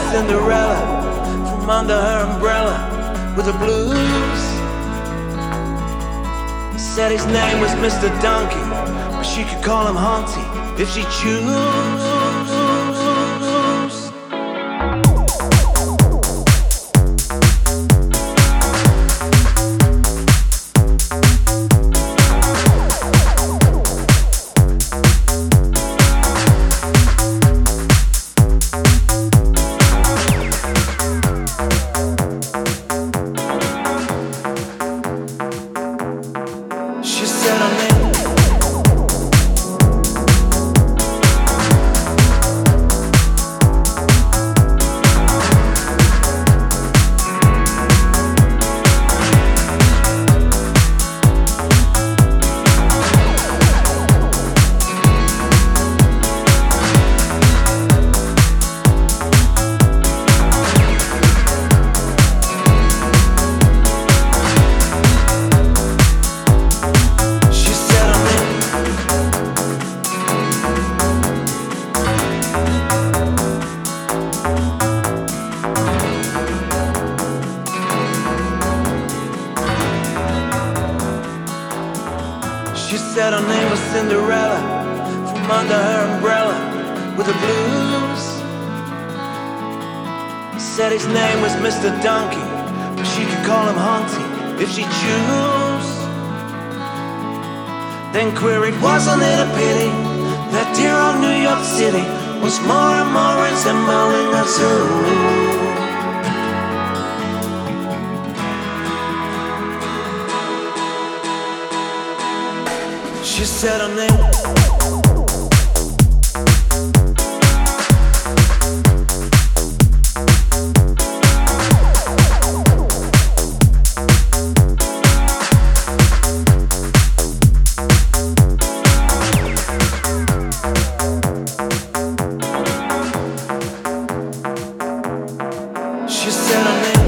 Cinderella from under her umbrella with the blues. Said his name was Mr. Donkey, but she could call him Humpty if she choose. She said her name was Cinderella from under her umbrella with the blues. Said his name was Mr. Donkey, but she could call him Humpty if she choose. Then queried, wasn't it a pity that dear old New York City was more and more resembling a zoo? She said her name. She said her name.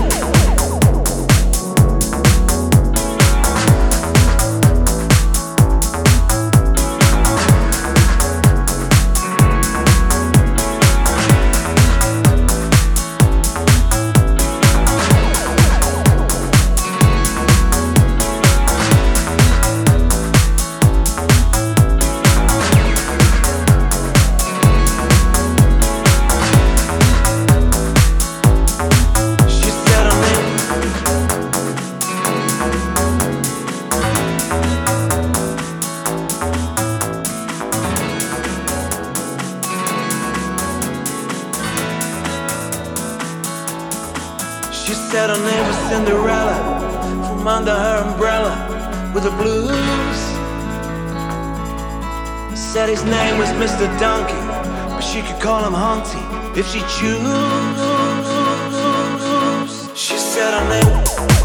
She said her name was Cinderella from under her umbrella with the blues. Said his name was Mr. Donkey, but she could call him Humpty if she choose. She said her name.